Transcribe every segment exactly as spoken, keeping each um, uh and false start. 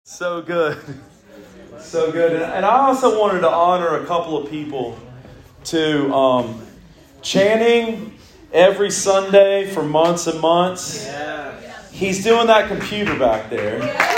So good. So good. And, and I also wanted to honor a couple of people to um, Channing every Sunday for months and months. Yeah. He's doing that computer back there.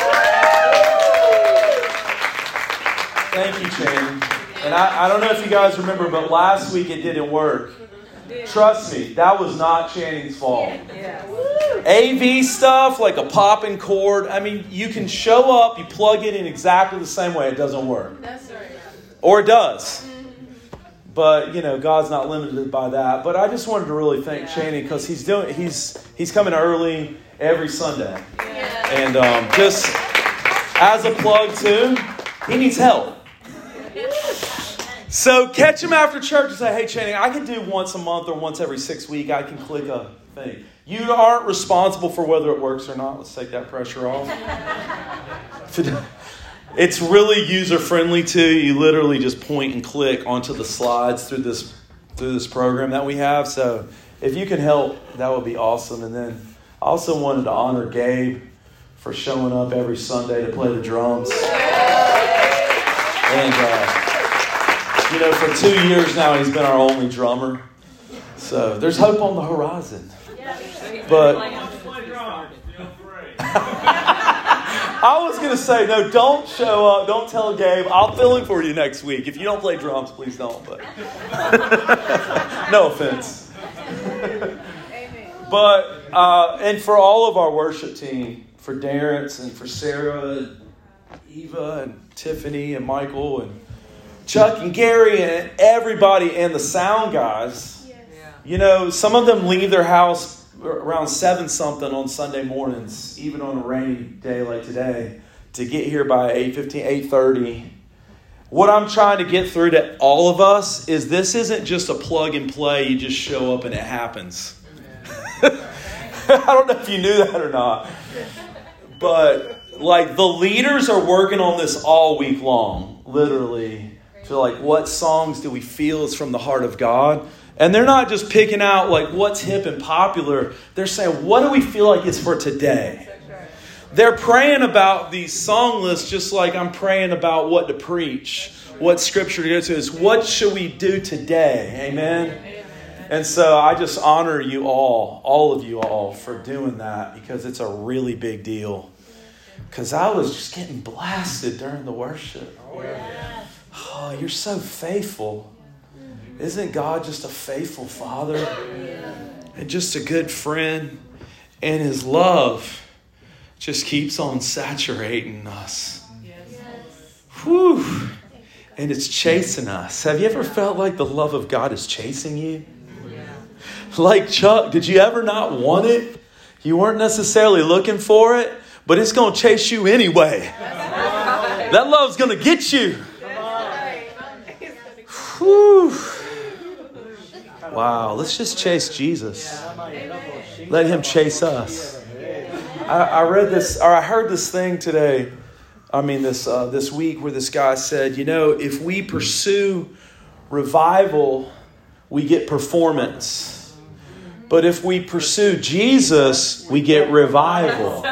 Thank you, Channing. And I, I don't know if you guys remember, but last week it didn't work. Trust me, that was not Channing's fault. A V stuff, like a popping cord. I mean, you can show up, you plug it in exactly the same way. It doesn't work. That's right. Or it does. But, you know, God's not limited by that. But I just wanted to really thank yeah. Channing because he's doing he's he's coming early every Sunday. Yeah. And um, just as a plug too, he needs help. So catch him after church and say, hey, Channing, I can do once a month or once every six weeks. I can click a thing. You aren't responsible for whether it works or not. Let's take that pressure off. It's really user-friendly, too. You literally just point and click onto the slides through this through this program that we have. So if you can help, that would be awesome. And then I also wanted to honor Gabe for showing up every Sunday to play the drums. And, uh, you know, for two years now, he's been our only drummer. So there's hope on the horizon. But I was going to say, no, don't show up. Don't tell Gabe. I'll fill in for you next week. If you don't play drums, please don't. But no offense. But, uh, and for all of our worship team, for Darrence and for Sarah, and Eva and Tiffany and Michael and Chuck and Gary and everybody and the sound guys, yes. You know, some of them leave their house around seven something on Sunday mornings, even on a rainy day like today, to get here by eight fifteen, eight thirty. What I'm trying to get through to all of us is this isn't just a plug and play. You just show up and it happens. I don't know if you knew that or not. But like the leaders are working on this all week long, literally. To like, what songs do we feel is from the heart of God? And they're not just picking out like what's hip and popular. They're saying, what do we feel like is for today? They're praying about these song lists just like I'm praying about what to preach, what scripture to go to. Is what should we do today? Amen? And so I just honor you all, all of you all, for doing that because it's a really big deal. Because I was just getting blasted during the worship. Oh, you're so faithful. Isn't God just a faithful Father? And just a good friend? And His love just keeps on saturating us. Whew. And it's chasing us. Have you ever felt like the love of God is chasing you? Like Chuck, did you ever not want it? You weren't necessarily looking for it, but it's going to chase you anyway. That love's going to get you. Whew. Wow, let's just chase Jesus. Let Him chase us. I, I read this, or I heard this thing today, I mean this uh, this week, where this guy said, you know, if we pursue revival, we get performance. But if we pursue Jesus, we get revival.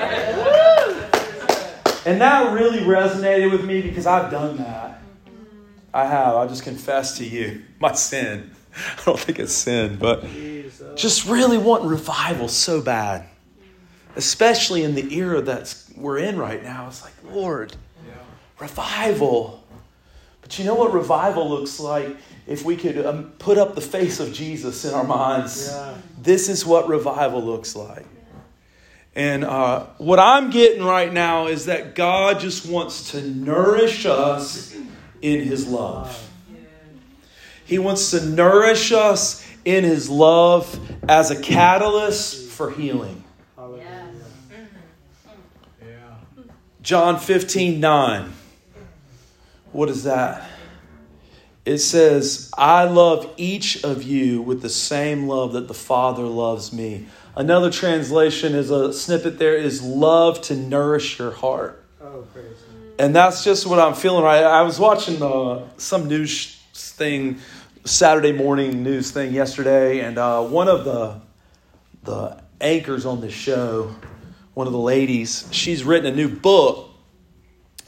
And that really resonated with me because I've done that. I have. I'll just confess to you my sin. I don't think it's sin, but just really wanting revival so bad. Especially in the era that we're in right now. It's like, Lord, revival. But you know what revival looks like? If we could um, put up the face of Jesus in our minds. Yeah. This is what revival looks like. And uh, what I'm getting right now is that God just wants to nourish us in His love. He wants to nourish us in His love as a catalyst for healing. John fifteen nine. What is that? It says, I love each of you with the same love that the Father loves me. Another translation is a snippet there is love to nourish your heart. Oh, praise God. And that's just what I'm feeling right. I was watching uh, some news thing, Saturday morning news thing yesterday, and uh, one of the the anchors on the show, one of the ladies, she's written a new book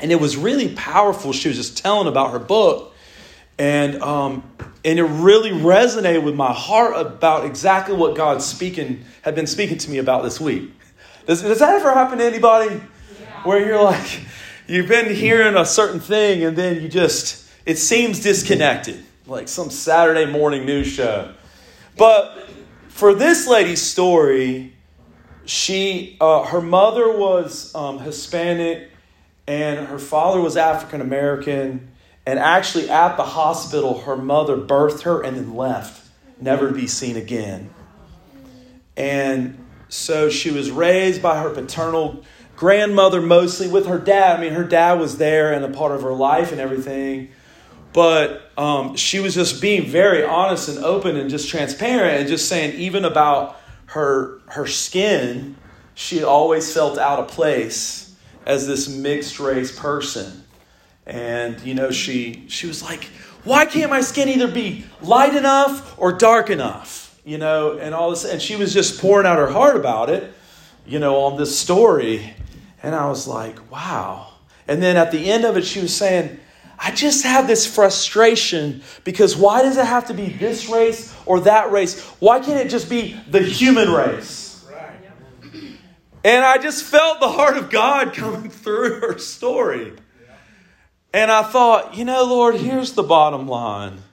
And it was really powerful. She was just telling about her book. And um, and it really resonated with my heart about exactly what God speaking had been speaking to me about this week. Does, does that ever happen to anybody? Yeah. Where you're like, you've been hearing a certain thing and then you just, it seems disconnected. Like some Saturday morning news show. But for this lady's story, she, uh, her mother was um, Hispanic and her father was African American. And actually at the hospital, her mother birthed her and then left, never to be seen again. And so she was raised by her paternal grandmother mostly with her dad. I mean, her dad was there and a part of her life and everything. But um, she was just being very honest and open and just transparent and just saying even about her, her skin, she always felt out of place as this mixed race person. And, you know, she she was like, why can't my skin either be light enough or dark enough? You know, and all this. And she was just pouring out her heart about it, you know, on this story. And I was like, wow. And then at the end of it, she was saying, I just have this frustration because why does it have to be this race or that race? Why can't it just be the human race? Right. And I just felt the heart of God coming through her story. And I thought, you know, Lord, here's the bottom line.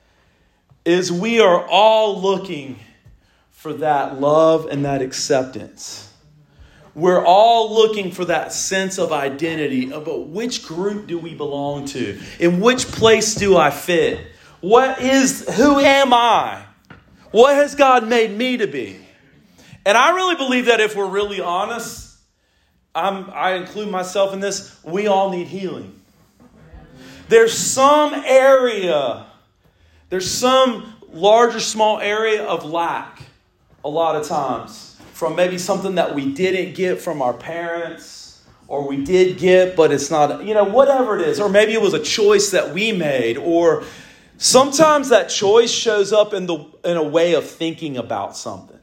Is we are all looking for that love and that acceptance. We're all looking for that sense of identity about which group do we belong to? In which place do I fit? What is, who am I? What has God made me to be? And I really believe that if we're really honest, I'm, I include myself in this, we all need healing. There's some area, there's some large or small area of lack a lot of times from maybe something that we didn't get from our parents or we did get, but it's not, you know, whatever it is. Or maybe it was a choice that we made, or sometimes that choice shows up in the in a way of thinking about something.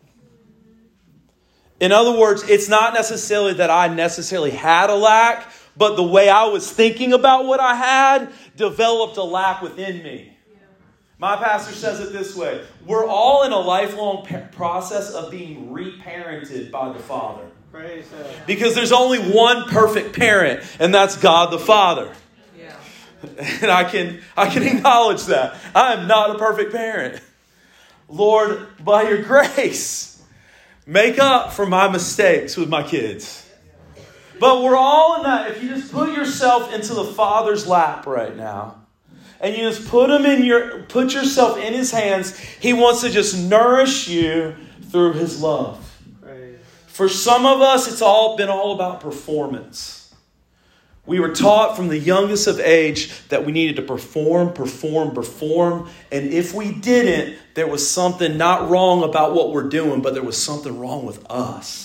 In other words, it's not necessarily that I necessarily had a lack, but the way I was thinking about what I had developed a lack within me. My pastor says it this way. We're all in a lifelong process of being reparented by the Father. Praise because there's only one perfect parent, and that's God the Father. Yeah. And I can, I can acknowledge that. I am not a perfect parent. Lord, by your grace, make up for my mistakes with my kids. But we're all in that. If you just put yourself into the Father's lap right now, and you just put him in your, put yourself in his hands, he wants to just nourish you through his love. Right. For some of us, it's all been all about performance. We were taught from the youngest of age that we needed to perform, perform, perform. And if we didn't, there was something not wrong about what we're doing, but there was something wrong with us.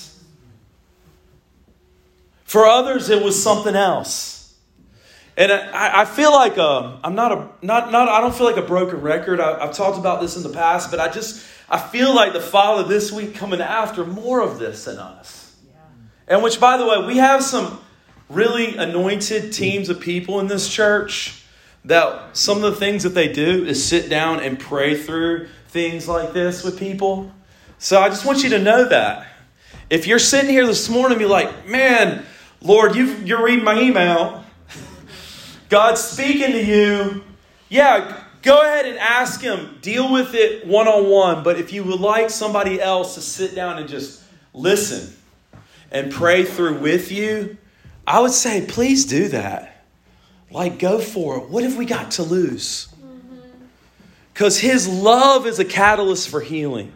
For others, it was something else. And I, I feel like a, I'm not a not not I don't feel like a broken record. I, I've talked about this in the past, but I just I feel like the Father this week coming after more of this in us. Yeah. And which, by the way, we have some really anointed teams of people in this church that some of the things that they do is sit down and pray through things like this with people. So I just want you to know that if you're sitting here this morning and be like, man, Lord, you've, you're reading my email. God's speaking to you. Yeah, go ahead and ask him. Deal with it one-on-one. But if you would like somebody else to sit down and just listen and pray through with you, I would say, please do that. Like, go for it. What have we got to lose? Because his love is a catalyst for healing.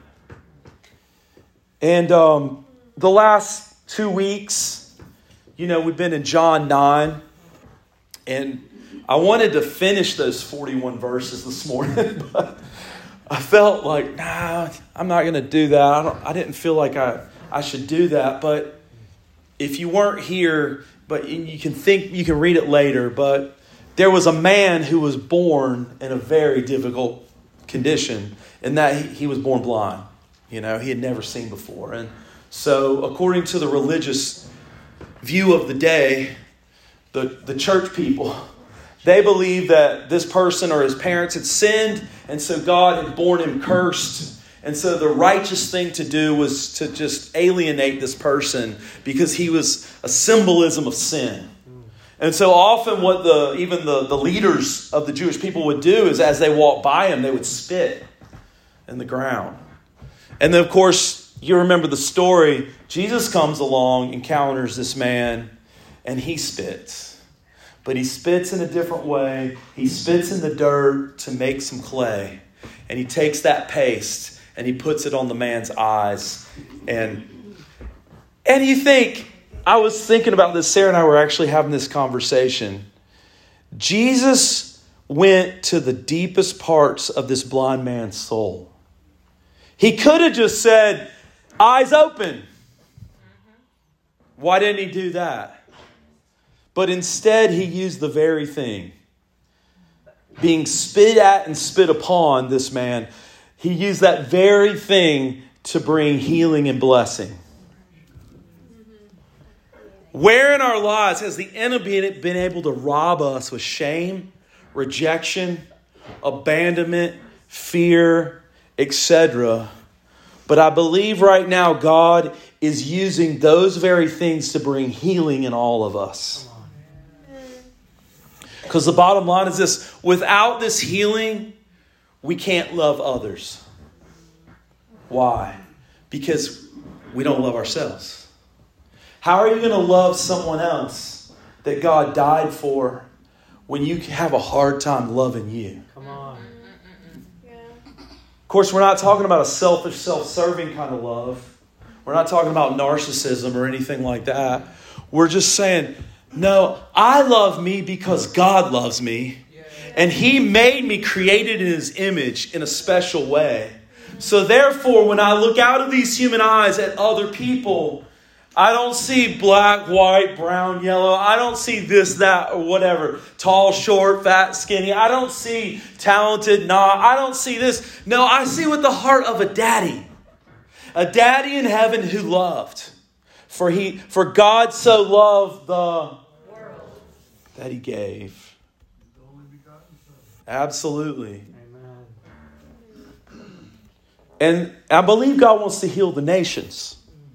And um, the last two weeks, you know, we've been in John nine, and I wanted to finish those forty-one verses this morning, but I felt like, nah, I'm not going to do that. I, don't, I didn't feel like I, I should do that. But if you weren't here, but you can think, you can read it later, but there was a man who was born in a very difficult condition, in that he, he was born blind. You know, he had never seen before. And so according to the religious view of the day, the, the church people, they believed that this person or his parents had sinned, and so God had born him cursed. And so the righteous thing to do was to just alienate this person because he was a symbolism of sin. And so often what the even the, the leaders of the Jewish people would do is as they walked by him, they would spit in the ground. And then, of course, you remember the story. Jesus comes along, encounters this man, and he spits. But he spits in a different way. He spits in the dirt to make some clay. And he takes that paste and he puts it on the man's eyes. And, and you think, I was thinking about this. Sarah and I were actually having this conversation. Jesus went to the deepest parts of this blind man's soul. He could have just said, eyes open. Why didn't he do that? But instead, he used the very thing. Being spit at and spit upon this man, he used that very thing to bring healing and blessing. Where in our lives has the enemy been able to rob us with shame, rejection, abandonment, fear, et cetera? But I believe right now God is using those very things to bring healing in all of us. Because the bottom line is this: without this healing, we can't love others. Why? Because we don't love ourselves. How are you going to love someone else that God died for when you have a hard time loving you? Come on. Of course, we're not talking about a selfish, self-serving kind of love. We're not talking about narcissism or anything like that. We're just saying, no, I love me because God loves me. And He made me, created in His image in a special way. So therefore, when I look out of these human eyes at other people, I don't see black, white, brown, yellow. I don't see this, that, or whatever. Tall, short, fat, skinny. I don't see talented, not. I don't see this. No, I see with the heart of a daddy. A daddy in heaven who loved. For he, for God so loved the world that He gave. Absolutely. Amen. And I believe God wants to heal the nations.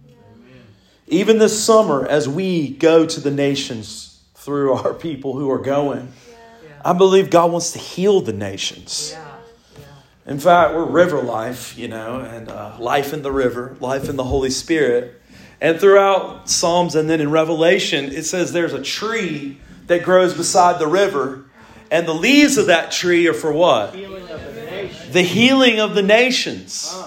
Even this summer, as we go to the nations through our people who are going, yeah. I believe God wants to heal the nations. Yeah. Yeah. In fact, we're River Life, you know, and uh, life in the river, life in the Holy Spirit. And throughout Psalms and then in Revelation, it says there's a tree that grows beside the river. And the leaves of that tree are for what? Healing of the nations. The healing of the nations. Huh.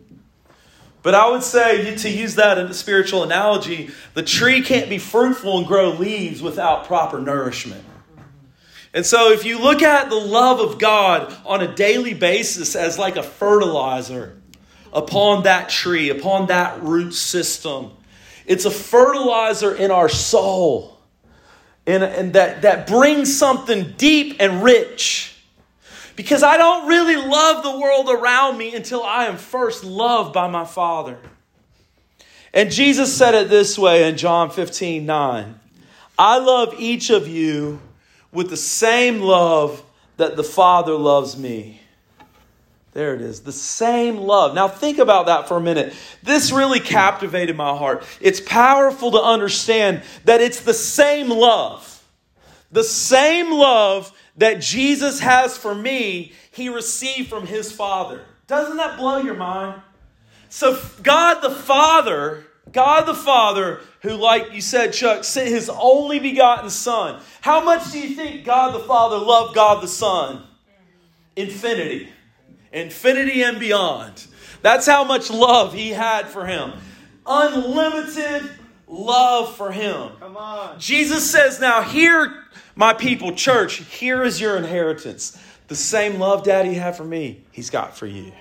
But I would say, to use that in a spiritual analogy, the tree can't be fruitful and grow leaves without proper nourishment. And so if you look at the love of God on a daily basis as like a fertilizer upon that tree, upon that root system, it's a fertilizer in our soul. And, and that, that brings something deep and rich. Because I don't really love the world around me until I am first loved by my Father. And Jesus said it this way in John fifteen nine. I love each of you with the same love that the Father loves me. There it is. The same love. Now think about that for a minute. This really captivated my heart. It's powerful to understand that it's the same love. The same love that Jesus has for me, He received from His Father. Doesn't that blow your mind? So God the Father, God the Father, who, like you said, Chuck, sent His only begotten Son. How much do you think God the Father loved God the Son? Infinity. Infinity and beyond. That's how much love He had for Him. Unlimited love for Him. Come on. Jesus says, now here, my people, church, here is your inheritance. The same love Daddy had for me, He's got for you.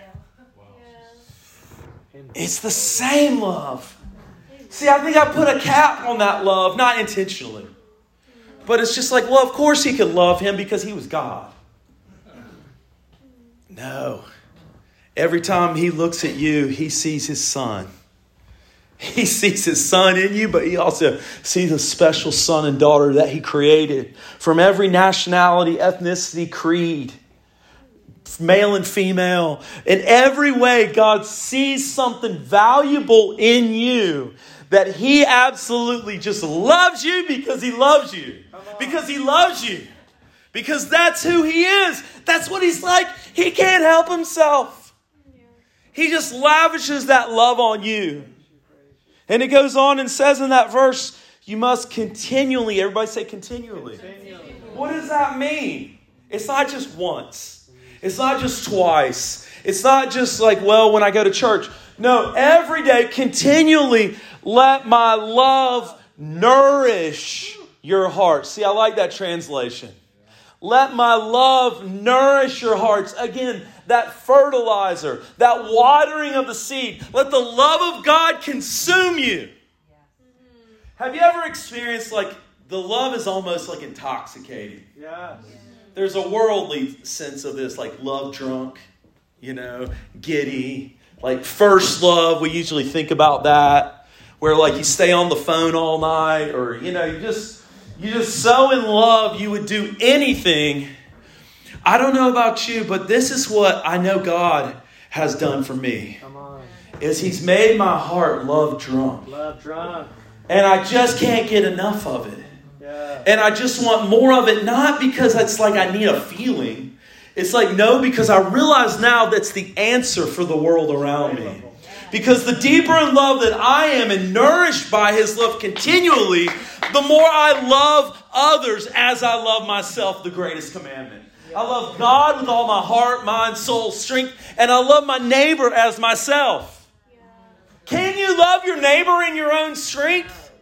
It's the same love. See, I think I put a cap on that love, not intentionally. But it's just like, well, of course He could love Him because He was God. No. Every time He looks at you, He sees His Son. He sees his son in you, but he also sees a special son and daughter that he created from every nationality, ethnicity, creed, male and female. In every way, God sees something valuable in you that he absolutely just loves you because he loves you. Because he loves you. Because that's who he is. That's what he's like. He can't help himself. He just lavishes that love on you. And it goes on and says in that verse, you must continually, everybody say continually. continually. What does that mean? It's not just once. It's not just twice. It's not just like, well, when I go to church. No, every day, continually let my love nourish your heart. See, I like that translation. Let my love nourish your hearts. Again, that fertilizer, that watering of the seed. Let the love of God consume you. Have you ever experienced like the love is almost like intoxicating? Yeah. There's a worldly sense of this, like love drunk, you know, giddy. Like first love, we usually think about that. Where like you stay on the phone all night or, you know, you just... You're just so in love, you would do anything. I don't know about you, but this is what I know God has done for me. Come on. Is He's made my heart love drunk. Love drunk. And I just can't get enough of it. Yeah. And I just want more of it, not because it's like I need a feeling. It's like, no, because I realize now that's the answer for the world around me. Because the deeper in love that I am and nourished by His love continually, the more I love others as I love myself, the greatest commandment. I love God with all my heart, mind, soul, strength, and I love my neighbor as myself. Can you love your neighbor in your own strength?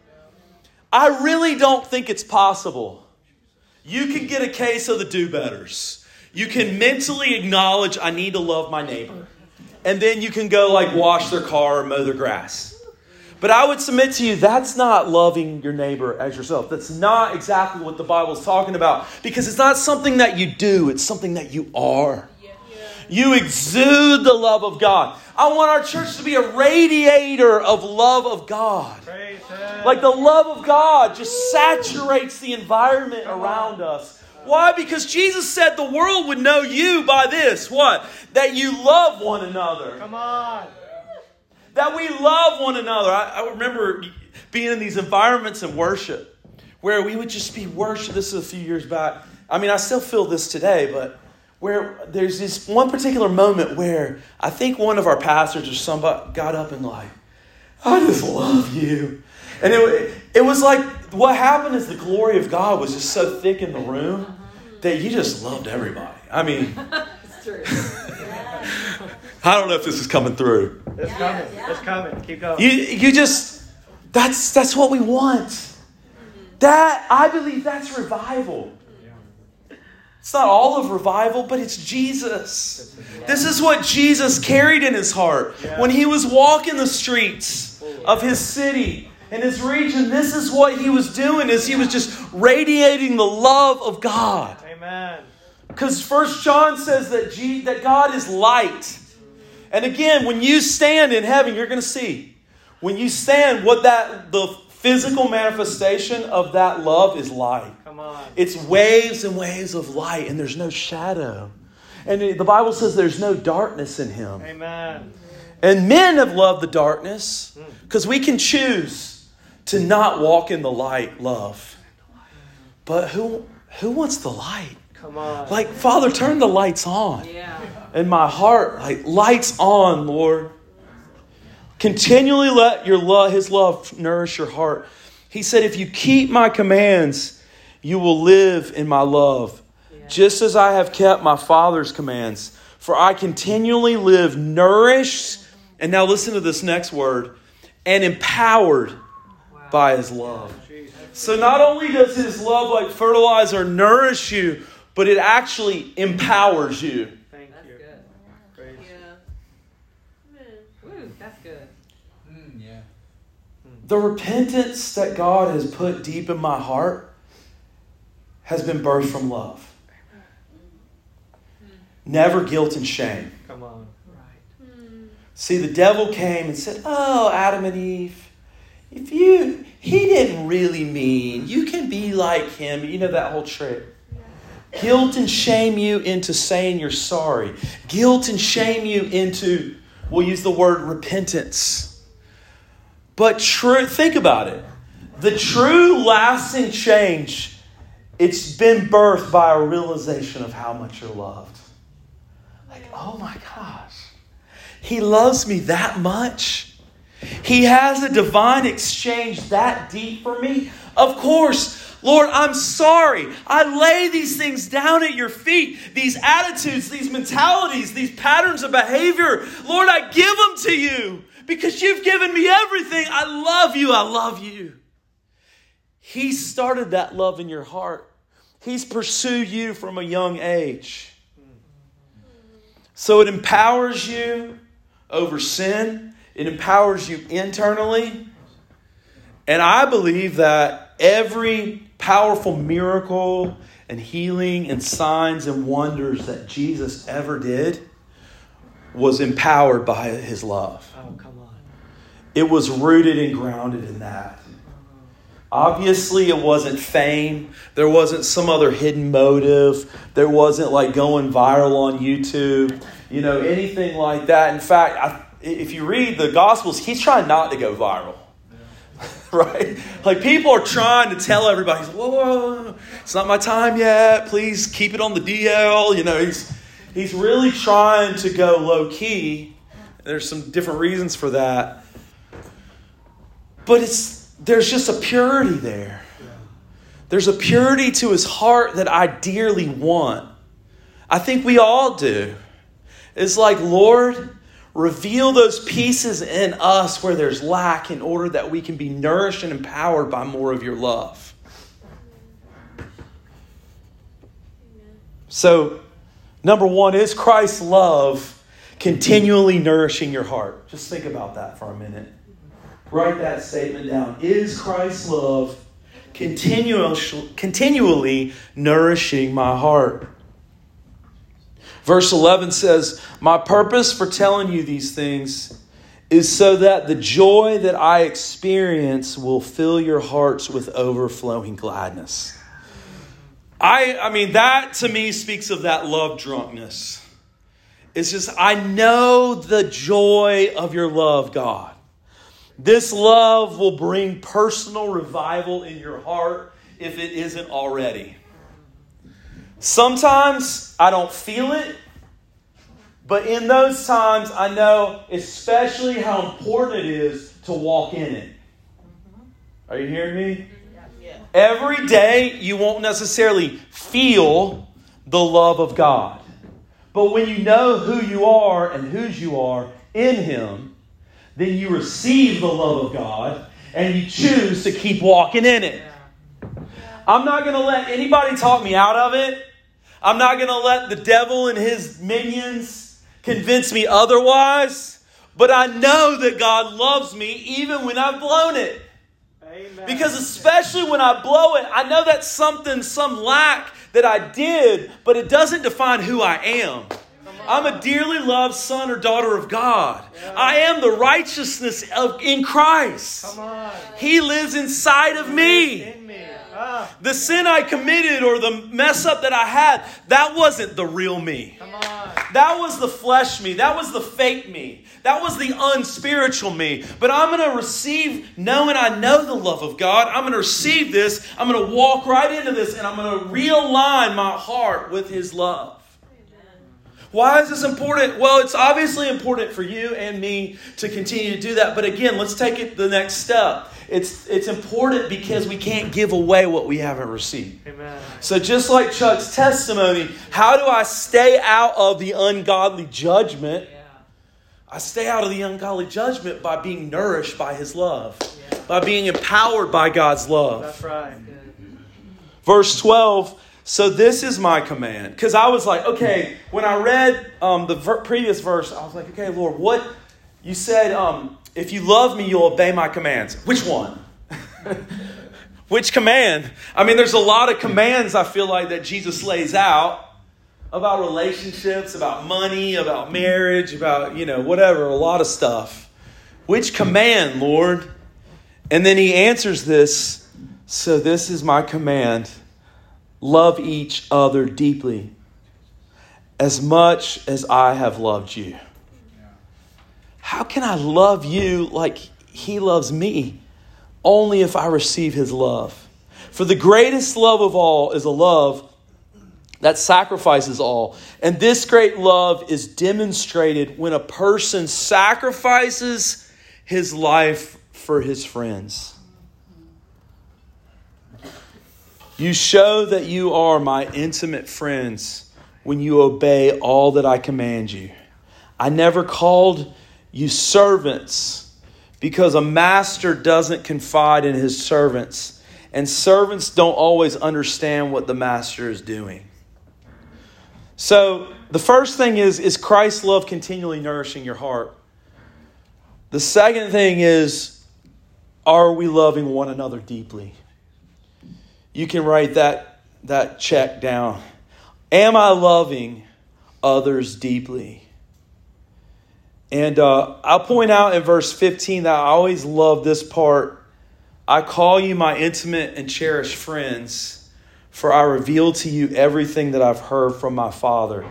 I really don't think it's possible. You can get a case of the do-betters. You can mentally acknowledge I need to love my neighbor. And then you can go like wash their car or mow their grass. But I would submit to you, that's not loving your neighbor as yourself. That's not exactly what the Bible is talking about. Because it's not something that you do. It's something that you are. Yeah. You exude the love of God. I want our church to be a radiator of love of God. Like the love of God just saturates the environment around us. Why? Because Jesus said the world would know you by this. What? That you love one another. Come on. That we love one another. I, I remember being in these environments in worship where we would just be worship. This is a few years back. I mean, I still feel this today, but where there's this one particular moment where I think one of our pastors or somebody got up and like, I just love you. And it, it was like, what happened is the glory of God was just so thick in the room that you just loved everybody. I mean, it's true. I don't know if this is coming through. It's coming. It's coming. Keep going. You, you just, that's that's what we want. That, I believe that's revival. It's not all of revival, but it's Jesus. This is what Jesus carried in His heart. When He was walking the streets of His city and His region, this is what He was doing, is He was just radiating the love of God. Amen. Because First John says that, G, that God is light. And again, when you stand in heaven, you're going to see. When you stand, what that the physical manifestation of that love is light. Come on. It's waves and waves of light, and there's no shadow. And the Bible says there's no darkness in Him. Amen. And men have loved the darkness because we can choose to not walk in the light, love. But who who wants the light? Come on. Like, Father, turn the lights on. Yeah. In my heart, like lights on, Lord. Continually let your love, His love nourish your heart. He said, if you keep my commands, you will live in my love. Yeah. Just as I have kept my Father's commands. For I continually live nourished. And now listen to this next word. And empowered wow. by His love. So not only does His love like fertilizer nourish you, but it actually empowers you. Thank that's you. Good. Praise. Yeah. Woo, that's good. Mm, yeah. The repentance that God has put deep in my heart has been birthed from love. Never guilt and shame. Come on. Right. See, the devil came and said, oh, Adam and Eve, if you, he didn't really mean, you can be like him. You know that whole trick. Guilt and shame you into saying you're sorry. Guilt and shame you into, we'll use the word repentance. But true, think about it. The true lasting change, it's been birthed by a realization of how much you're loved. Like, oh my gosh, he loves me that much. He has a divine exchange that deep for me. Of course, Lord, I'm sorry. I lay these things down at your feet. These attitudes, these mentalities, these patterns of behavior. Lord, I give them to you because you've given me everything. I love you. I love you. He started that love in your heart. He's pursued you from a young age. So it empowers you over sin. It empowers you internally. And I believe that every powerful miracle and healing and signs and wonders that Jesus ever did was empowered by his love. Oh, come on. It was rooted and grounded in that. Obviously, it wasn't fame. There wasn't some other hidden motive. There wasn't like going viral on YouTube, you know, anything like that. In fact, I, if you read the Gospels, he's trying not to go viral, right? Like people are trying to tell everybody, he's like, whoa, whoa, whoa, it's not my time yet. Please keep it on the D L. You know, he's he's really trying to go low key. There's some different reasons for that, but it's. There's just a purity there. There's a purity to his heart that I dearly want. I think we all do. It's like, Lord, reveal those pieces in us where there's lack in order that we can be nourished and empowered by more of your love. So, number one, is Christ's love continually nourishing your heart? Just think about that for a minute. Write that statement down. Is Christ's love continually, continually nourishing my heart? Verse eleven says, my purpose for telling you these things is so that the joy that I experience will fill your hearts with overflowing gladness. I, I mean, that to me speaks of that love drunkenness. It's just, I know the joy of your love, God. This love will bring personal revival in your heart if it isn't already. Sometimes I don't feel it, but in those times I know especially how important it is to walk in it. Are you hearing me? Yeah. Every day you won't necessarily feel the love of God. But when you know who you are and whose you are in Him, then you receive the love of God and you choose to keep walking in it. I'm not going to let anybody talk me out of it. I'm not going to let the devil and his minions convince me otherwise. But I know that God loves me even when I've blown it. Amen. Because especially when I blow it, I know that's something, some lack that I did, but it doesn't define who I am. I'm a dearly loved son or daughter of God. Yeah. I am the righteousness of in Christ. Come on. He lives inside of me. In me. Ah. The sin I committed or the mess up that I had, that wasn't the real me. Come on. That was the flesh me. That was the fake me. That was the unspiritual me. But I'm going to receive, knowing I know the love of God, I'm going to receive this. I'm going to walk right into this and I'm going to realign my heart with His love. Why is this important? Well, it's obviously important for you and me to continue to do that. But again, let's take it the next step. It's it's important because we can't give away what we haven't received. Amen. So just like Chuck's testimony, how do I stay out of the ungodly judgment? Yeah. I stay out of the ungodly judgment by being nourished by His love. Yeah. By being empowered by God's love. That's right. Verse twelve. So this is my command. Because I was like, okay, when I read um, the ver- previous verse, I was like, okay, Lord, what? You said, um, if you love me, you'll obey my commands. Which one? Which command? I mean, there's a lot of commands I feel like that Jesus lays out about relationships, about money, about marriage, about, you know, whatever, a lot of stuff. Which command, Lord? And then he answers this, so this is my command. Love each other deeply, as much as I have loved you. How can I love you like he loves me? Only if I receive his love. For the greatest love of all is a love that sacrifices all. And this great love is demonstrated when a person sacrifices his life for his friends. You show that you are my intimate friends when you obey all that I command you. I never called you servants because a master doesn't confide in his servants, and servants don't always understand what the master is doing. So the first thing is, is Christ's love continually nourishing your heart? The second thing is, are we loving one another deeply? You can write that, that check down. Am I loving others deeply? And uh, I'll point out in verse fifteen that I always love this part. I call you my intimate and cherished friends, for I reveal to you everything that I've heard from my Father.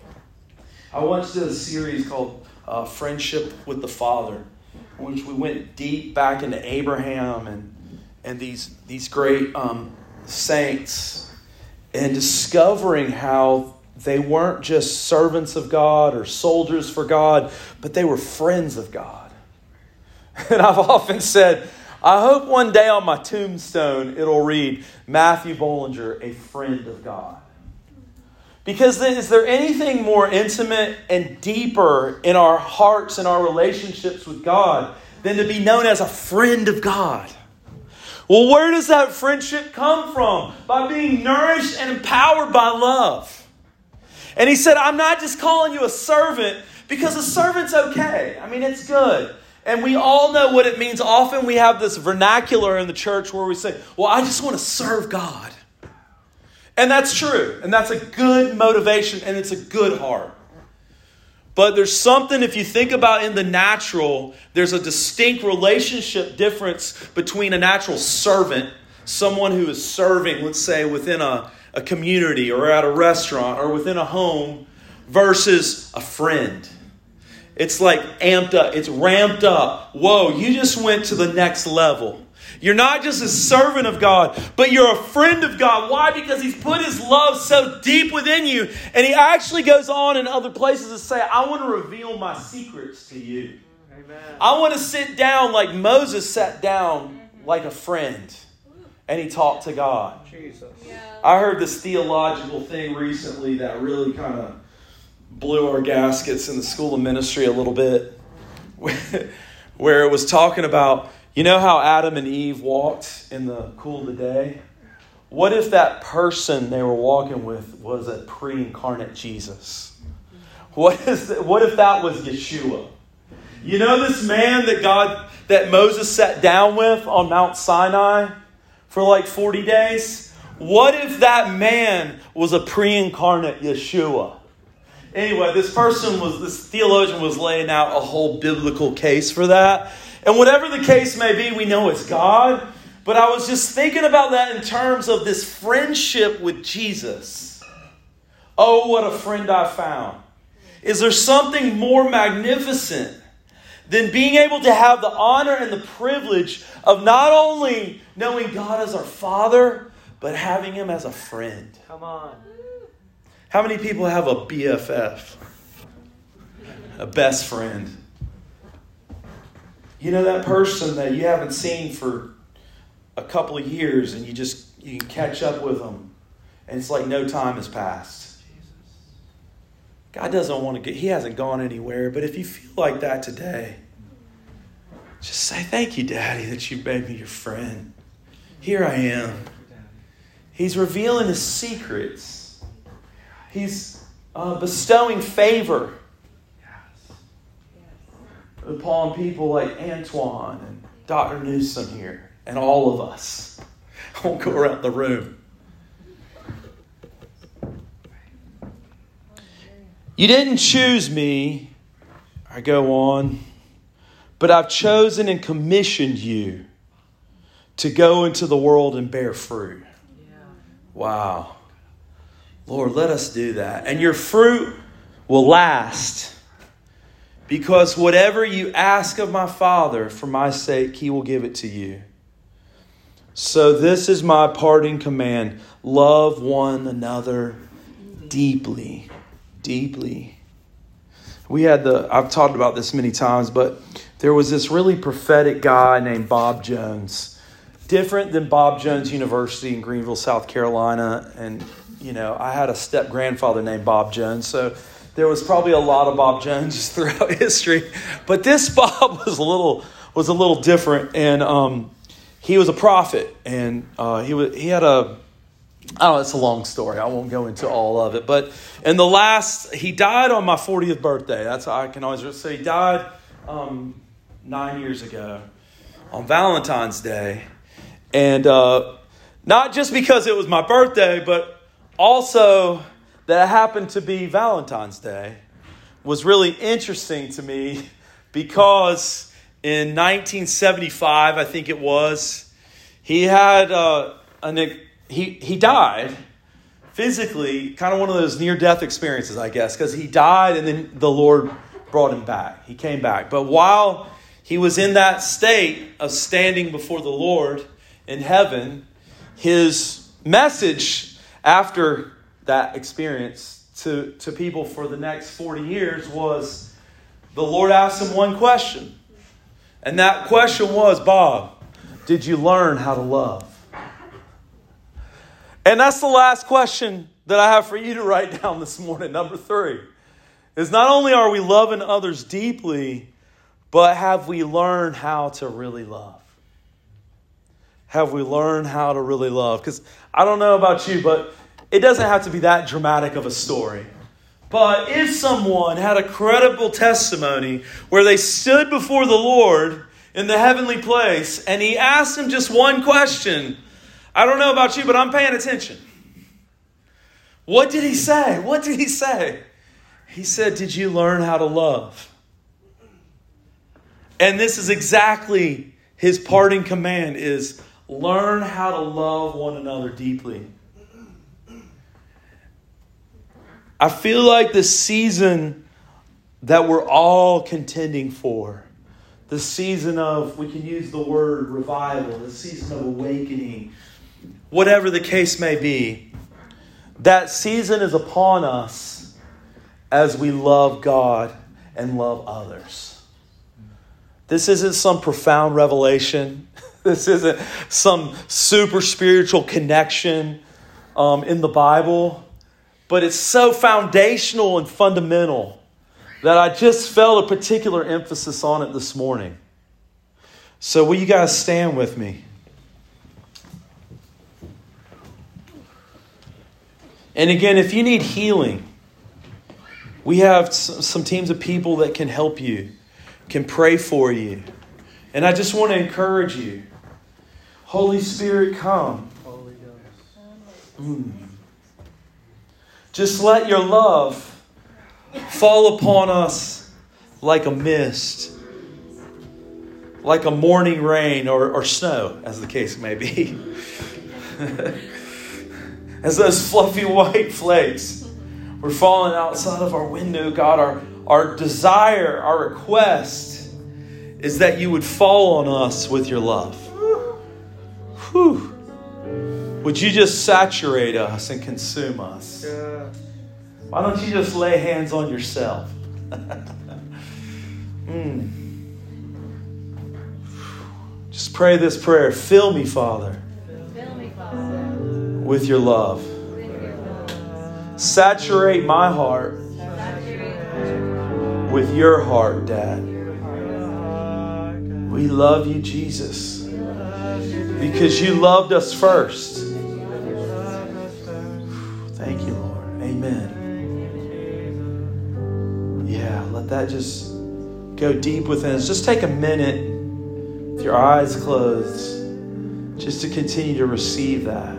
I once did a series called uh, Friendship with the Father, in which we went deep back into Abraham and, and these, these great um, saints, and discovering how they weren't just servants of God or soldiers for God, but they were friends of God. And I've often said, I hope one day on my tombstone it'll read, Matthew Bollinger, a friend of God. Because is there anything more intimate and deeper in our hearts and our relationships with God than to be known as a friend of God? Well, where does that friendship come from? By being nourished and empowered by love. And he said, I'm not just calling you a servant because a servant's okay. I mean, it's good. And we all know what it means. Often we have this vernacular in the church where we say, well, I just want to serve God. And that's true. And that's a good motivation. And it's a good heart. But there's something, if you think about in the natural, there's a distinct relationship difference between a natural servant, someone who is serving, let's say, within a, a community or at a restaurant or within a home, versus a friend. It's like amped up. It's ramped up. Whoa, you just went to the next level. You're not just a servant of God, but you're a friend of God. Why? Because He's put His love so deep within you. And He actually goes on in other places to say, I want to reveal my secrets to you. Amen. I want to sit down like Moses sat down like a friend. And he talked to God. Jesus. Yeah. I heard this theological thing recently that really kind of blew our gaskets in the school of ministry a little bit. Where it was talking about, you know how Adam and Eve walked in the cool of the day? What if that person they were walking with was a pre-incarnate Jesus? What is that, what if that was Yeshua? You know this man that God, that Moses sat down with on Mount Sinai for like forty days? What if that man was a pre-incarnate Yeshua? Anyway, this person was, this theologian was laying out a whole biblical case for that. And whatever the case may be, we know it's God. But I was just thinking about that in terms of this friendship with Jesus. Oh, what a friend I found. Is there something more magnificent than being able to have the honor and the privilege of not only knowing God as our Father, but having Him as a friend? Come on. How many people have a B F F? A best friend. You know that person that you haven't seen for a couple of years and you just you can catch up with them and it's like no time has passed. God doesn't want to get, He hasn't gone anywhere, but if you feel like that today, just say, thank you, Daddy, that you made me your friend. Here I am. He's revealing His secrets. He's uh, bestowing favor upon people like Antoine and Doctor Newsom here and all of us. I won't go around the room. You didn't choose me, I go on, but I've chosen and commissioned you to go into the world and bear fruit. Yeah. Wow. Lord, let us do that. And your fruit will last, because whatever you ask of my Father for my sake, he will give it to you. So this is my parting command. Love one another deeply. Deeply. We had the, I've talked about this many times, but there was this really prophetic guy named Bob Jones. Different than Bob Jones University in Greenville, South Carolina. And, you know, I had a step-grandfather named Bob Jones, so there was probably a lot of Bob Joneses throughout history. But this Bob was a little was a little different, and um, he was a prophet, and uh, he was he had a, I don't know, it's a long story. I won't go into all of it. But in the last, he died on my fortieth birthday. That's how I can always, so he died um, nine years ago on Valentine's Day. And uh, not just because it was my birthday, but also that it happened to be Valentine's Day was really interesting to me, because in nineteen seventy-five, I think it was, he had uh, an he he died physically, kind of one of those near-death experiences, I guess, because he died and then the Lord brought him back. He came back. But while he was in that state of standing before the Lord in heaven, his message after that experience to, to people for the next forty years was, the Lord asked him one question. And that question was, Bob, did you learn how to love? And that's the last question that I have for you to write down this morning. Number three is, not only are we loving others deeply, but have we learned how to really love? Have we learned how to really love? Because I don't know about you, but it doesn't have to be that dramatic of a story. But if someone had a credible testimony where they stood before the Lord in the heavenly place and he asked them just one question, I don't know about you, but I'm paying attention. What did he say? What did he say? He said, did you learn how to love? And this is exactly his parting command, is learn how to love one another deeply. I feel like the season that we're all contending for, the season of, we can use the word revival, the season of awakening, whatever the case may be, that season is upon us as we love God and love others. This isn't some profound revelation. This isn't some super spiritual connection um, in the Bible. But it's so foundational and fundamental that I just felt a particular emphasis on it this morning. So will you guys stand with me? And again, if you need healing, we have some teams of people that can help you, can pray for you. And I just want to encourage you. Holy Spirit, come. Holy Ghost. Mm. Just let your love fall upon us like a mist, like a morning rain or, or snow, as the case may be. As those fluffy white flakes were falling outside of our window, God, our, our desire, our request is that you would fall on us with your love. Whew. Would you just saturate us and consume us? Yeah. Why don't you just lay hands on yourself? mm. Just pray this prayer. Fill me, Father, Fill me, Father, with your love. with your love. Saturate my heart Saturate with your heart, Dad. your heart. We love you, Jesus, because you loved us first. Thank you, Lord. Amen. Yeah, let that just go deep within us. Just take a minute with your eyes closed just to continue to receive that.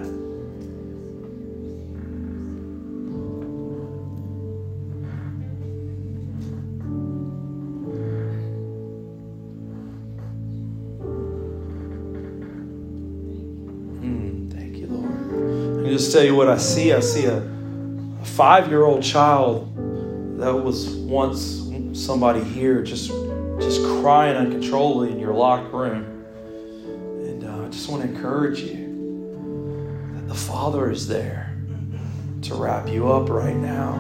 just tell you what I see. I see a, a five-year-old child that was once somebody here just, just crying uncontrollably in your locked room. And uh, I just want to encourage you that the Father is there to wrap you up right now.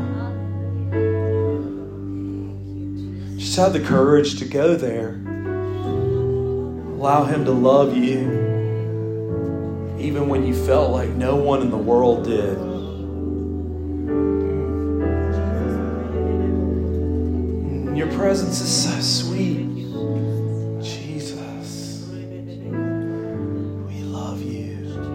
Just have the courage to go there. Allow Him to love you even when you felt like no one in the world did. Your presence is so sweet. Jesus, we love you.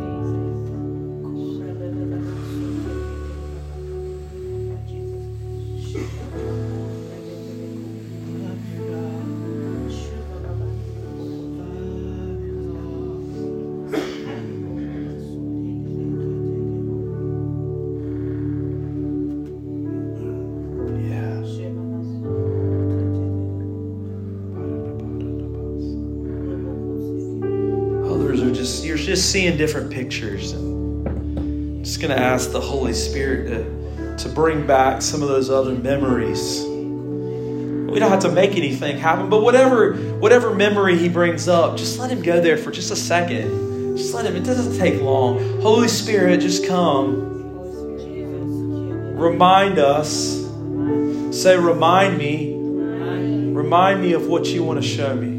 You're just seeing different pictures. And I'm just going to ask the Holy Spirit to, to bring back some of those other memories. We don't have to make anything happen, but whatever, whatever memory He brings up, just let Him go there for just a second. Just let Him. It doesn't take long. Holy Spirit, just come. Remind us. Say, remind me. Remind me of what you want to show me.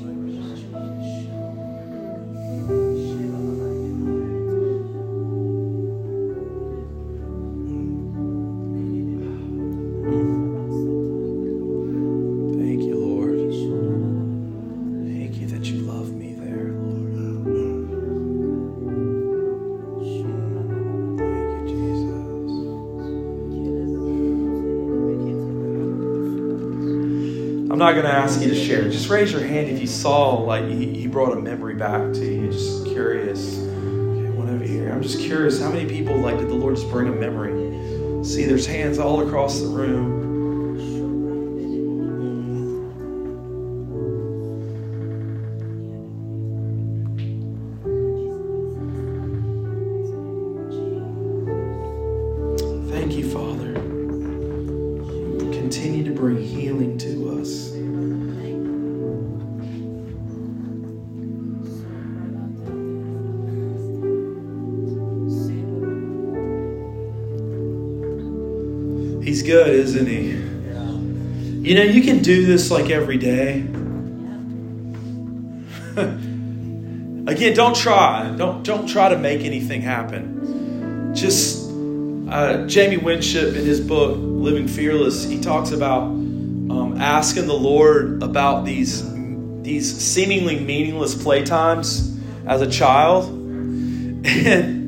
I'm not going to ask you to share. Just raise your hand if you saw, like, he, he brought a memory back to you. Just curious. Okay, one over here. I'm just curious, how many people, like, did the Lord just bring a memory? See, there's hands all across the room. Thank you, Father. Continue to bring healing to us. He's good, isn't He? You know, you can do this like every day. Again, don't try. Don't don't try to make anything happen. Just uh, Jamie Winship in his book Living Fearless, he talks about um, asking the Lord about these these seemingly meaningless playtimes as a child, and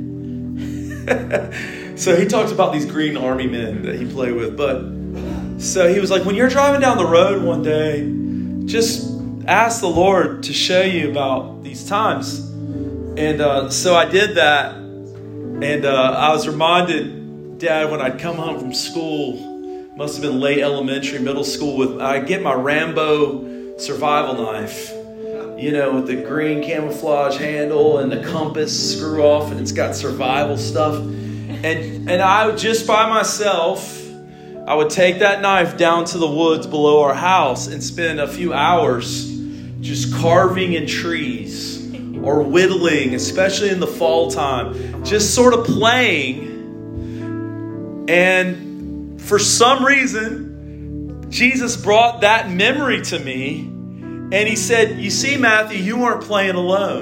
so he talks about these green army men that he played with. But so he was like, when you're driving down the road one day, just ask the Lord to show you about these times. And uh, so I did that, and uh, I was reminded, Dad, when I'd come home from school, must have been late elementary, middle school, with I get my Rambo survival knife, you know, with the green camouflage handle and the compass screw off, and it's got survival stuff. And and I would, just by myself, I would take that knife down to the woods below our house and spend a few hours just carving in trees or whittling, especially in the fall time, just sort of playing. And for some reason, Jesus brought that memory to me, and He said, you see, Matthew, you weren't playing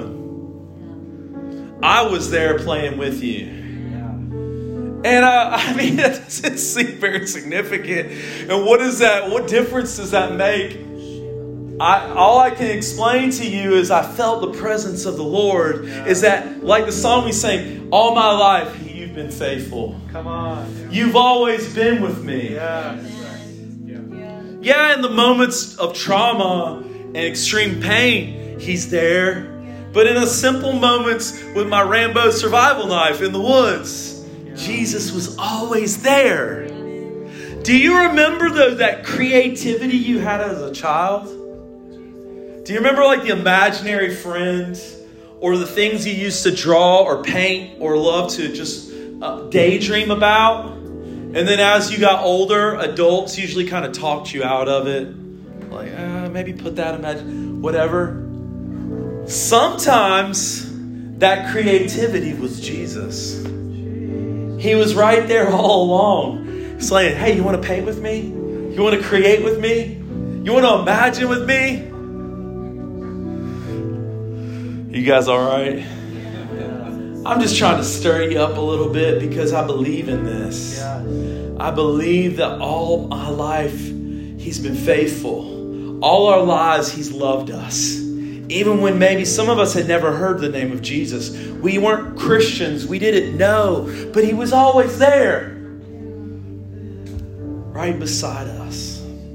alone. I was there playing with you. And uh, I mean, that doesn't seem very significant. And what is that? What difference does that make? I, all I can explain to you is I felt the presence of the Lord. Yeah. Is that, like the song we sang, all my life You've been faithful. Come on. You've always been with me. Yeah. Yeah. Yeah, in the moments of trauma and extreme pain, He's there. But in the simple moments with my Rambo survival knife in the woods, Jesus was always there. Do you remember, though, that creativity you had as a child? Do you remember, like, the imaginary friend, or the things you used to draw or paint or love to just uh, daydream about. And then as you got older, adults usually kind of talked you out of it. Like, uh, maybe put that, imagine, whatever. Sometimes that creativity was Jesus. He was right there all along, saying, hey, you want to paint with me? You want to create with me? You want to imagine with me? You guys all right? I'm just trying to stir you up a little bit because I believe in this. I believe that all my life He's been faithful. All our lives He's loved us. Even when maybe some of us had never heard the name of Jesus. We weren't Christians. We didn't know. But He was always there. Right beside us.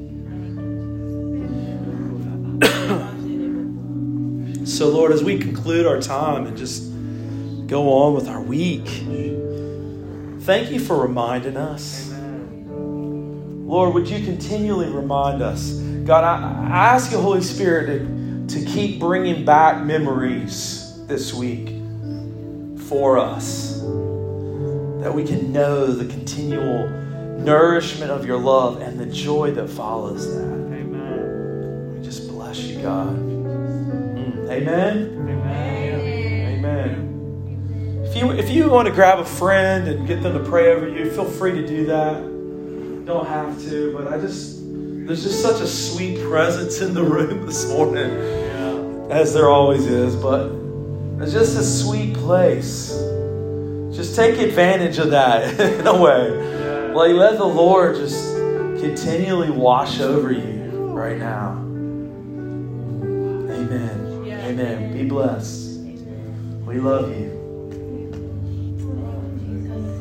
So Lord, as we conclude our time and just go on with our week, thank You for reminding us. Lord, would You continually remind us? God, I, I ask You, Holy Spirit, to, to keep bringing back memories this week for us. That we can know the continual nourishment of Your love and the joy that follows that. Amen. We just bless You, God. Mm. Amen? Amen. Amen. If you, if you want to grab a friend and get them to pray over you, feel free to do that. You don't have to, but I just, there's just such a sweet presence in the room this morning, yeah. As there always is, but it's just a sweet place. Just take advantage of that in a way. Yeah. Like, let the Lord just continually wash over you right now. Amen. Yeah. Amen. Be blessed. We love you.